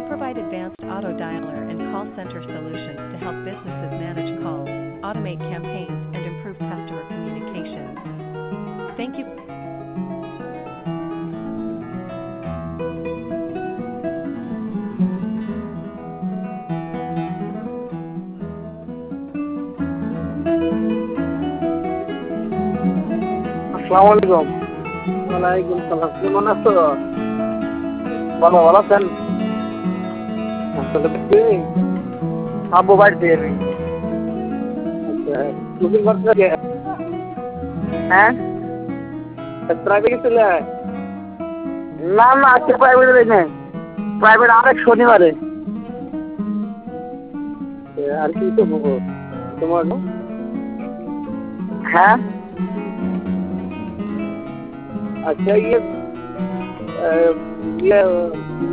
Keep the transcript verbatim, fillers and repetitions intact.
provide advanced auto dialer and call center solutions to help businesses manage calls, automate campaigns, and improve customer communications. Thank you. আসসালামু আলাইকুম। ওয়ালাইকুম সালাম। কেমন আছো? ভালো ভালো আছেন? আসলে কি আব্বু বাড়িতে নেই। আচ্ছা বুকিং করতে লাগে। হ্যাঁ প্রাইভেট ছিল? না না আজকে প্রাইভেটে নেই, প্রাইভেট আরেক শনিবারে। আর কি তো বলবো তোমার? হ্যাঁ আচ্ছা ইয়ে ইয়ে